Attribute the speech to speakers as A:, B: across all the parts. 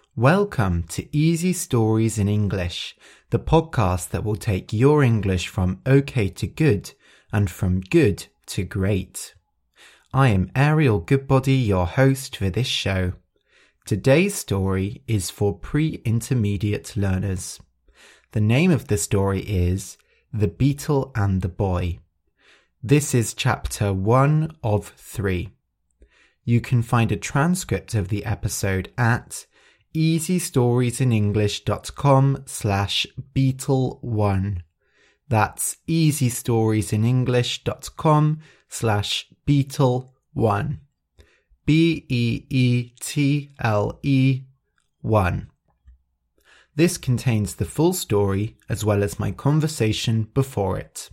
A: Welcome to Easy Stories in English, the podcast that will take your English from okay to good and from good to great. I am Ariel Goodbody, your host for this show. Today's story is for pre-intermediate learners. The name of the story is The Beetle and the Boy. This is chapter 1 of 3. You can find a transcript of the episode at easystoriesinenglish.com/beetle1. That's easystoriesinenglish.com/beetle1. BEETLE1. This contains the full story as well as my conversation before it.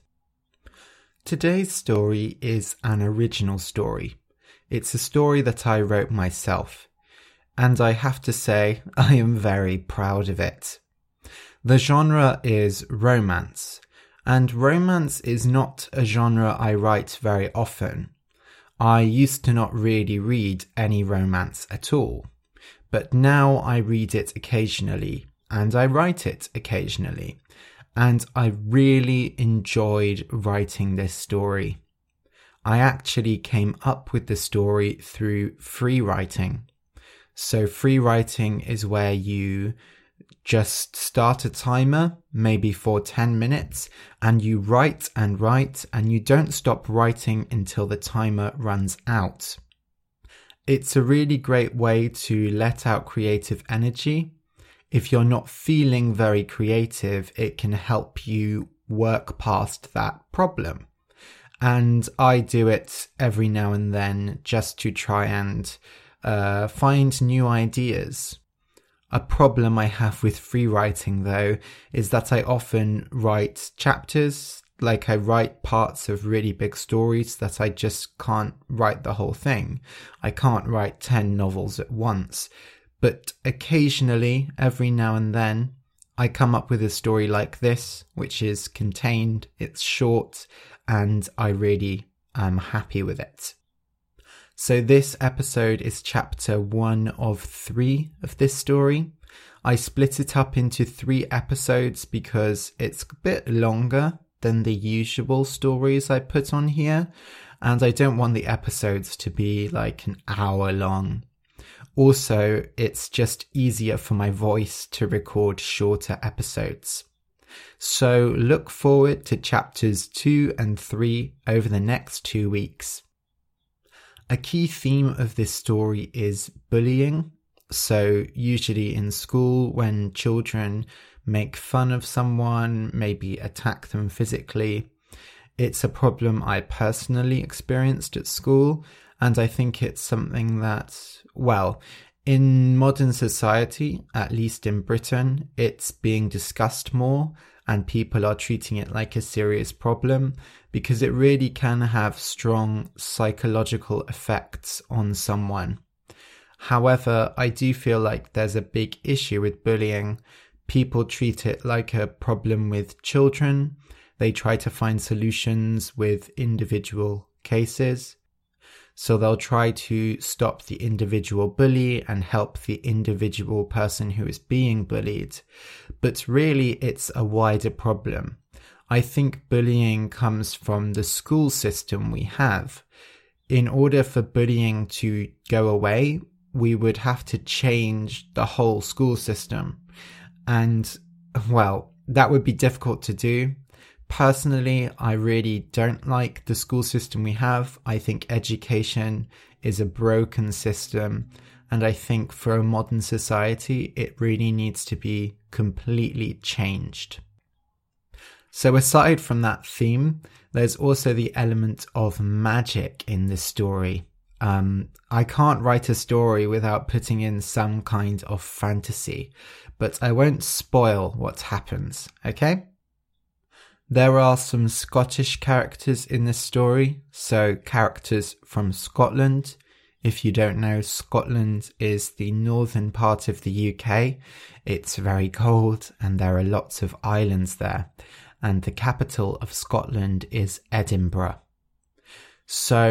A: Today's story is an original story. It's a story that I wrote myself. And I have to say, I am very proud of it. The genre is romance, and romance is not a genre I write very often. I used to not really read any romance at all, but now I read it occasionally, and I write it occasionally, and I really enjoyed writing this story. I actually came up with the story through free writing. So free writing is where you just start a timer, maybe for 10 minutes, and you write and write, and you don't stop writing until the timer runs out. It's a really great way to let out creative energy. If you're not feeling very creative, it can help you work past that problem. And I do it every now and then just to try and find new ideas. A problem I have with free writing, though, is that I often write chapters, like I write parts of really big stories that I just can't write the whole thing. I can't write 10 novels at once, but occasionally, every now and then, I come up with a story like this, which is contained, it's short, and I really am happy with it. So this episode is chapter 1 of 3 of this story. I split it up into 3 episodes because it's a bit longer than the usual stories I put on here, and I don't want the episodes to be like an hour long. Also, it's just easier for my voice to record shorter episodes. So look forward to chapters 2 and 3 over the next 2 weeks. A key theme of this story is bullying. So usually in school, when children make fun of someone, maybe attack them physically, it's a problem I personally experienced at school. And I think it's something that, well, in modern society, at least in Britain, it's being discussed more and people are treating it like a serious problem because it really can have strong psychological effects on someone. However, I do feel like there's a big issue with bullying. People treat it like a problem with children. They try to find solutions with individual cases. So they'll try to stop the individual bully and help the individual person who is being bullied. But really, it's a wider problem. I think bullying comes from the school system we have. In order for bullying to go away, we would have to change the whole school system. And, well, that would be difficult to do. Personally, I really don't like the school system we have. I think education is a broken system, and I think for a modern society, it really needs to be completely changed. So aside from that theme, there's also the element of magic in this story. I can't write a story without putting in some kind of fantasy, but I won't spoil what happens, okay? There are some Scottish characters in this story, so characters from Scotland. If you don't know, Scotland is the northern part of the UK. It's very cold and there are lots of islands there. And the capital of Scotland is Edinburgh. So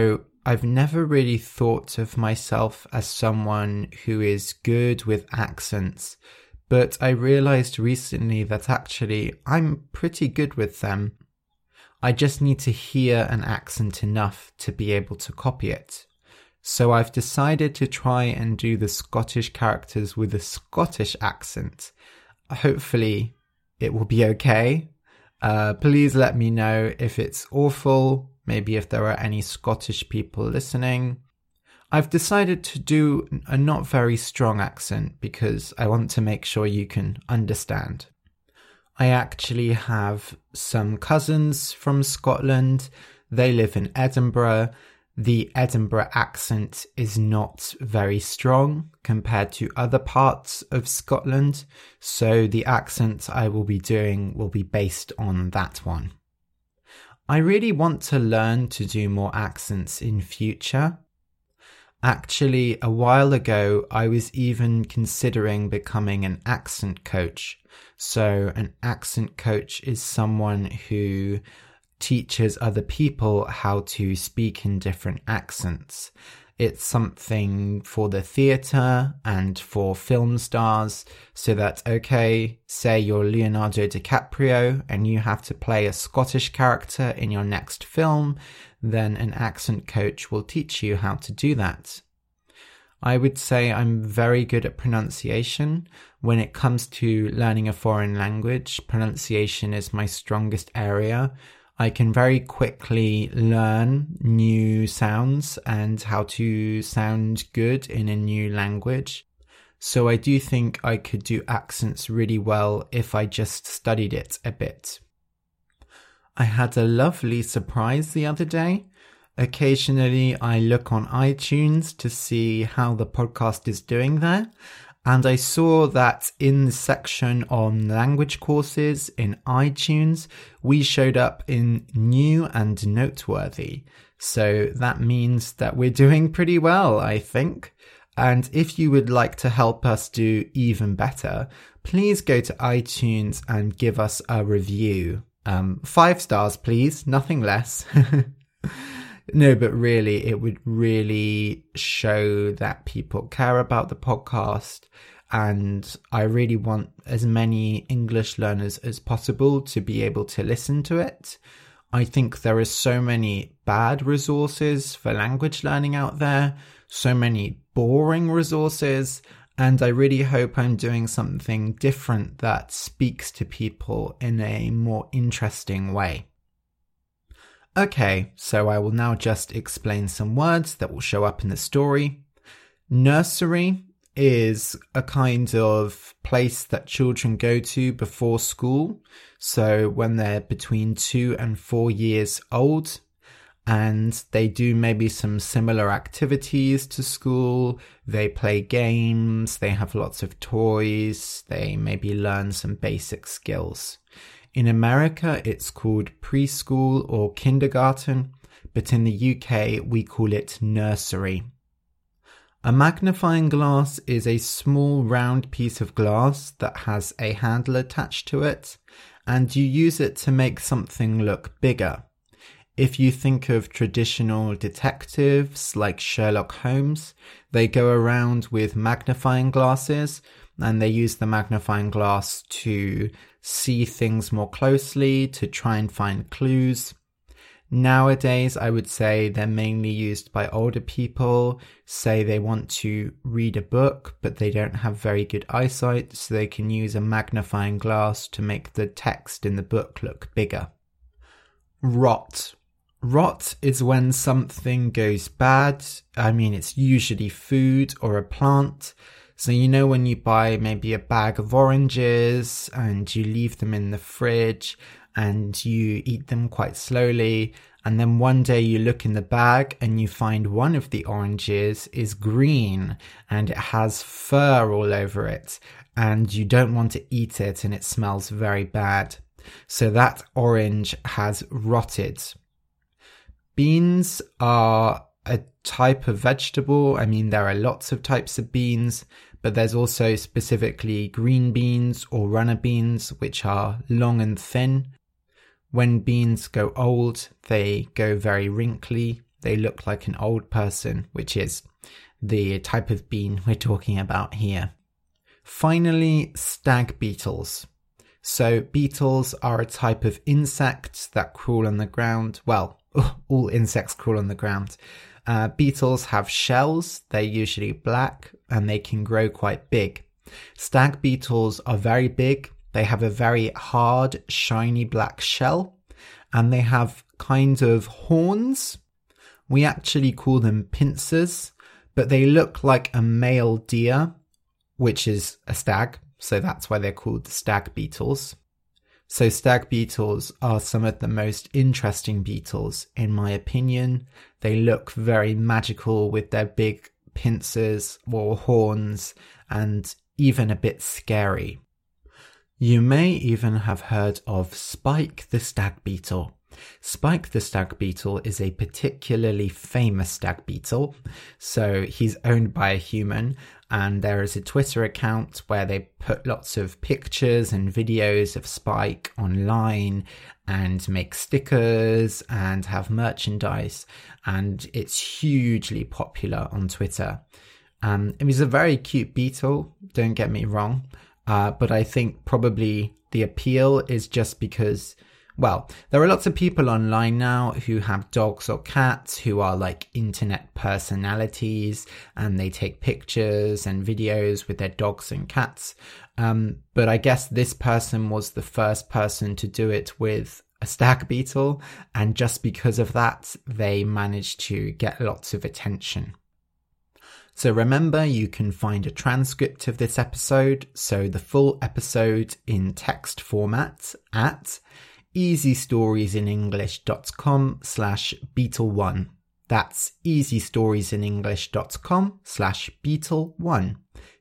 A: I've never really thought of myself as someone who is good with accents, but I realized recently that actually I'm pretty good with them. I just need to hear an accent enough to be able to copy it. So I've decided to try and do the Scottish characters with a Scottish accent. Hopefully it will be okay. Please let me know if it's awful, maybe if there are any Scottish people listening. I've decided to do a not very strong accent because I want to make sure you can understand. I actually have some cousins from Scotland. They live in Edinburgh. The Edinburgh accent is not very strong compared to other parts of Scotland, so the accent I will be doing will be based on that one. I really want to learn to do more accents in future. Actually, a while ago, I was even considering becoming an accent coach. So an accent coach is someone who teaches other people how to speak in different accents. It's something for the theatre and for film stars, so that, okay, say you're Leonardo DiCaprio and you have to play a Scottish character in your next film, then an accent coach will teach you how to do that. I would say I'm very good at pronunciation. When it comes to learning a foreign language, pronunciation is my strongest area. I can very quickly learn new sounds and how to sound good in a new language. So I do think I could do accents really well if I just studied it a bit. I had a lovely surprise the other day. Occasionally I look on iTunes to see how the podcast is doing there, and I saw that in the section on language courses in iTunes, we showed up in new and noteworthy. So that means that we're doing pretty well, I think. And if you would like to help us do even better, please go to iTunes and give us a review. 5 stars, please, nothing less. No, but really, it would really show that people care about the podcast, and I really want as many English learners as possible to be able to listen to it. I think there are so many bad resources for language learning out there, so many boring resources, and I really hope I'm doing something different that speaks to people in a more interesting way. Okay, so I will now just explain some words that will show up in the story. Nursery is a kind of place that children go to before school. So when they're between 2 and 4 years old, and they do maybe some similar activities to school. They play games, they have lots of toys, they maybe learn some basic skills. In America, it's called preschool or kindergarten, but in the UK, we call it nursery. A magnifying glass is a small round piece of glass that has a handle attached to it, and you use it to make something look bigger. If you think of traditional detectives like Sherlock Holmes, they go around with magnifying glasses, and they use the magnifying glass to see things more closely, to try and find clues. Nowadays, I would say they're mainly used by older people. Say they want to read a book, but they don't have very good eyesight, so they can use a magnifying glass to make the text in the book look bigger. Rot. Rot is when something goes bad. It's usually food or a plant. So when you buy maybe a bag of oranges and you leave them in the fridge and you eat them quite slowly, and then one day you look in the bag and you find one of the oranges is green and it has fur all over it, and you don't want to eat it and it smells very bad. So that orange has rotted. Beans are a type of vegetable. There are lots of types of beans, but there's also specifically green beans or runner beans, which are long and thin. When beans go old, they go very wrinkly. they look like an old person, which is the type of bean we're talking about here. Finally, stag beetles. So beetles are a type of insect that crawl on the ground. Well, all insects crawl on the ground. Beetles have shells, they're usually black, and they can grow quite big. Stag beetles are very big, they have a very hard, shiny black shell, and they have kind of horns. We actually call them pincers, but they look like a male deer, which is a stag, so that's why they're called stag beetles. So stag beetles are some of the most interesting beetles, in my opinion. They look very magical with their big pincers or horns, and even a bit scary. You may even have heard of Spike the stag beetle. Spike the stag beetle is a particularly famous stag beetle. So he's owned by a human, and there is a Twitter account where they put lots of pictures and videos of Spike online and make stickers and have merchandise, and it's hugely popular on Twitter. It was a very cute beetle, don't get me wrong, but I think probably the appeal is just because, well, there are lots of people online now who have dogs or cats who are like internet personalities, and they take pictures and videos with their dogs and cats. But I guess this person was the first person to do it with a stag beetle, and just because of that, they managed to get lots of attention. So remember, you can find a transcript of this episode, so the full episode in text format at easystoriesinenglish.com/beetle1. That's easystoriesinenglish.com/beetle1.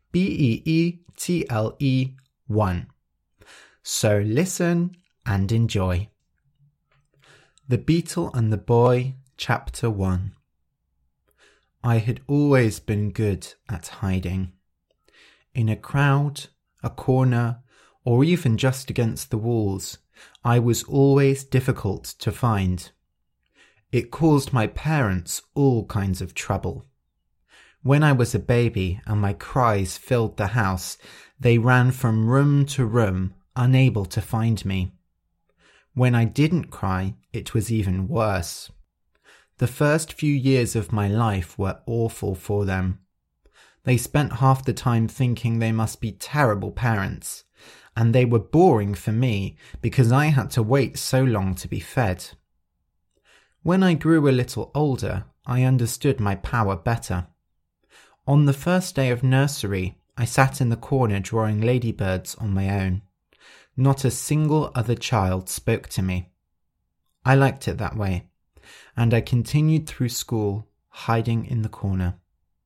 A: BEETLE1. So listen and enjoy. The Beetle and the Boy, Chapter 1. I had always been good at hiding. In a crowd, a corner, or even just against the walls, I was always difficult to find. It caused my parents all kinds of trouble. When I was a baby and my cries filled the house, they ran from room to room, unable to find me. When I didn't cry, it was even worse. The first few years of my life were awful for them. They spent half the time thinking they must be terrible parents, and they were boring for me because I had to wait so long to be fed. When I grew a little older, I understood my power better. On the first day of nursery, I sat in the corner drawing ladybirds on my own. Not a single other child spoke to me. I liked it that way, and I continued through school, hiding in the corner.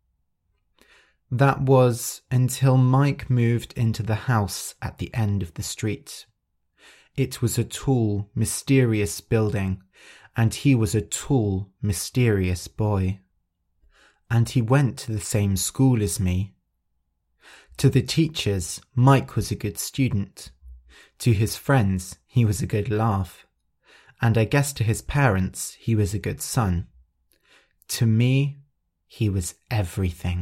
A: That was until Mike moved into the house at the end of the street. It was a tall, mysterious building, and he was a tall, mysterious boy. And he went to the same school as me. To the teachers, Mike was a good student. To his friends, he was a good laugh. And I guess to his parents, he was a good son. To me, he was everything.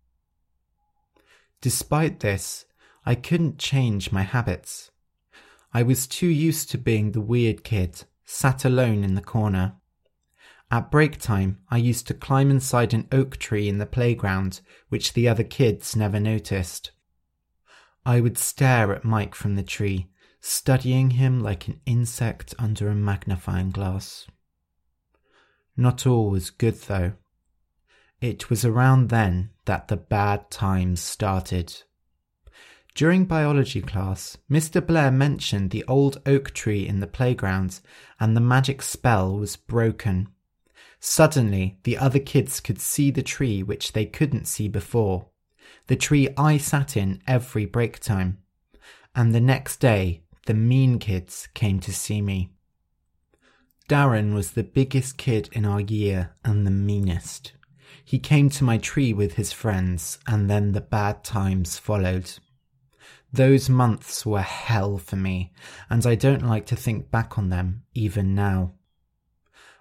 A: Despite this, I couldn't change my habits. I was too used to being the weird kid, sat alone in the corner. At break time, I used to climb inside an oak tree in the playground, which the other kids never noticed. I would stare at Mike from the tree, studying him like an insect under a magnifying glass. Not all was good, though. It was around then that the bad times started. During biology class, Mr. Blair mentioned the old oak tree in the playground, and the magic spell was broken. Suddenly, the other kids could see the tree which they couldn't see before. The tree I sat in every break time. And the next day, the mean kids came to see me. Darren was the biggest kid in our year and the meanest. He came to my tree with his friends, and then the bad times followed. Those months were hell for me, and I don't like to think back on them even now.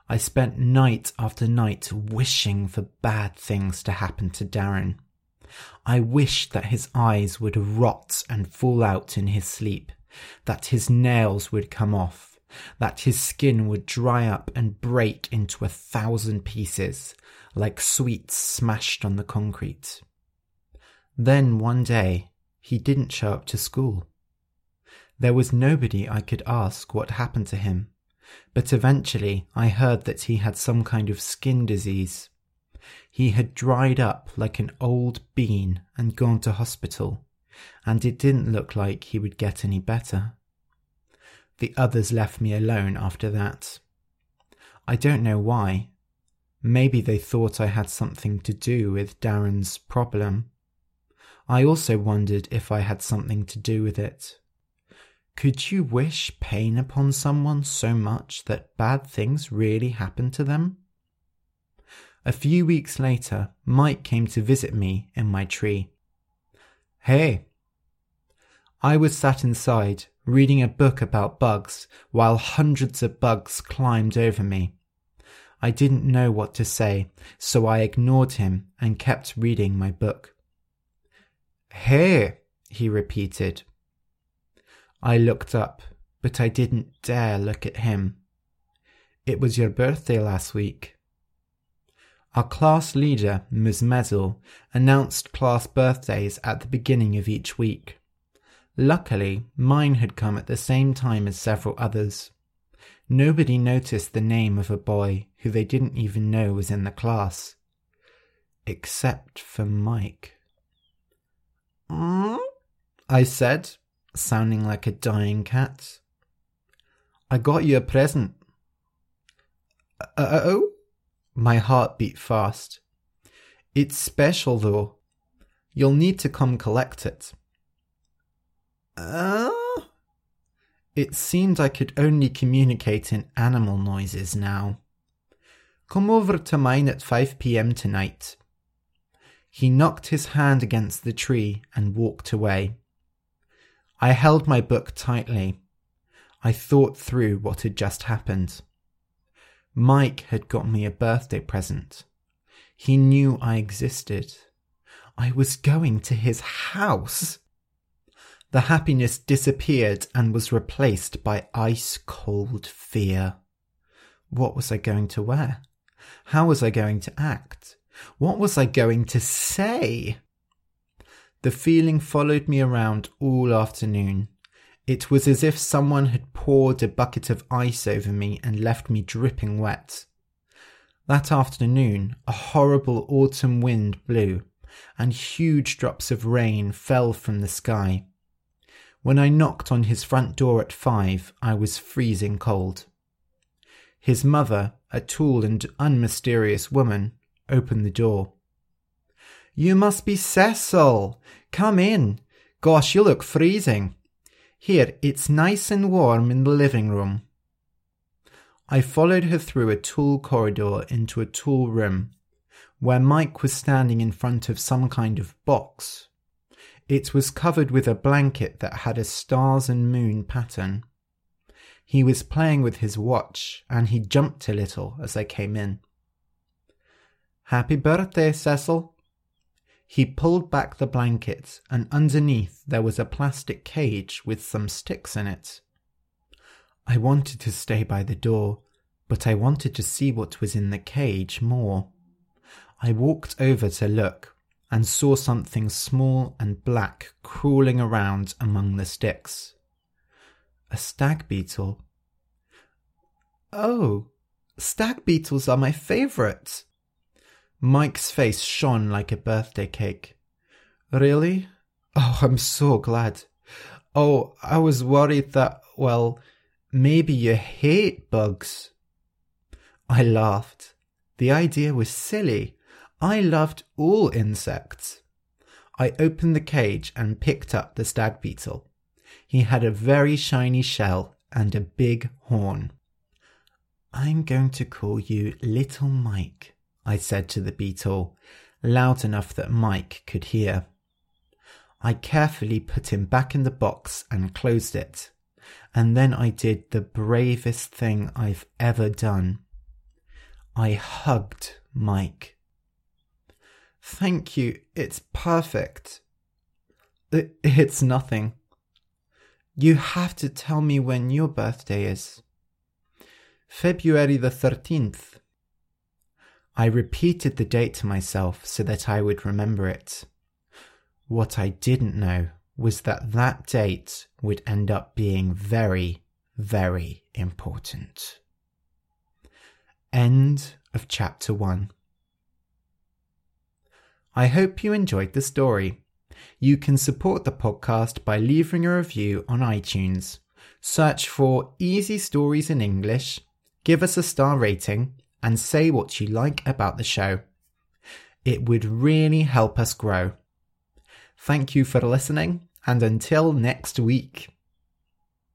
A: I spent night after night wishing for bad things to happen to Darren. I wished that his eyes would rot and fall out in his sleep, that his nails would come off, that his skin would dry up and break into 1,000 pieces, like sweets smashed on the concrete. Then one day, he didn't show up to school. There was nobody I could ask what happened to him, but eventually I heard that he had some kind of skin disease. He had dried up like an old bean and gone to hospital, and it didn't look like he would get any better. The others left me alone after that. I don't know why. Maybe they thought I had something to do with Darren's problem. I also wondered if I had something to do with it. Could you wish pain upon someone so much that bad things really happen to them? A few weeks later, Mike came to visit me in my tree. Hey! I was sat inside, reading a book about bugs, while hundreds of bugs climbed over me. I didn't know what to say, so I ignored him and kept reading my book. Hey! He repeated. I looked up, but I didn't dare look at him. It was your birthday last week. Our class leader, Ms. Mezzle, announced class birthdays at the beginning of each week. Luckily, mine had come at the same time as several others. Nobody noticed the name of a boy who they didn't even know was in the class. Except for Mike. I said, sounding like a dying cat. I got you a present. Oh? My heart beat fast. It's special though. You'll need to come collect it. It seemed I could only communicate in animal noises now. Come over to mine at 5 p.m. tonight. He knocked his hand against the tree and walked away. I held my book tightly. I thought through what had just happened. Mike had got me a birthday present. He knew I existed. I was going to his house. The happiness disappeared and was replaced by ice-cold fear. What was I going to wear? How was I going to act? What was I going to say? The feeling followed me around all afternoon. It was as if someone had poured a bucket of ice over me and left me dripping wet. That afternoon, a horrible autumn wind blew, and huge drops of rain fell from the sky. When I knocked on his front door at 5, I was freezing cold. His mother, a tall and unmysterious woman, opened the door. You must be Cecil. Come in. Gosh, you look freezing. Here, it's nice and warm in the living room. I followed her through a tall corridor into a tall room, where Mike was standing in front of some kind of box. It was covered with a blanket that had a stars and moon pattern. He was playing with his watch, and he jumped a little as I came in. Happy birthday, Cecil. He pulled back the blanket, and underneath there was a plastic cage with some sticks in it. I wanted to stay by the door, but I wanted to see what was in the cage more. I walked over to look, and saw something small and black crawling around among the sticks. A stag beetle. Oh, stag beetles are my favourite. Mike's face shone like a birthday cake. Really? Oh, I'm so glad. Oh, I was worried that, well, maybe you hate bugs. I laughed. The idea was silly. I loved all insects. I opened the cage and picked up the stag beetle. He had a very shiny shell and a big horn. I'm going to call you Little Mike, I said to the beetle, loud enough that Mike could hear. I carefully put him back in the box and closed it, and then I did the bravest thing I've ever done. I hugged Mike. Thank you, it's perfect. It's nothing. You have to tell me when your birthday is. February the 13th. I repeated the date to myself so that I would remember it. What I didn't know was that that date would end up being very, very important. End of chapter 1. I hope you enjoyed the story. You can support the podcast by leaving a review on iTunes. Search for Easy Stories in English, give us a star rating, and say what you like about the show. It would really help us grow. Thank you for listening, and until next week.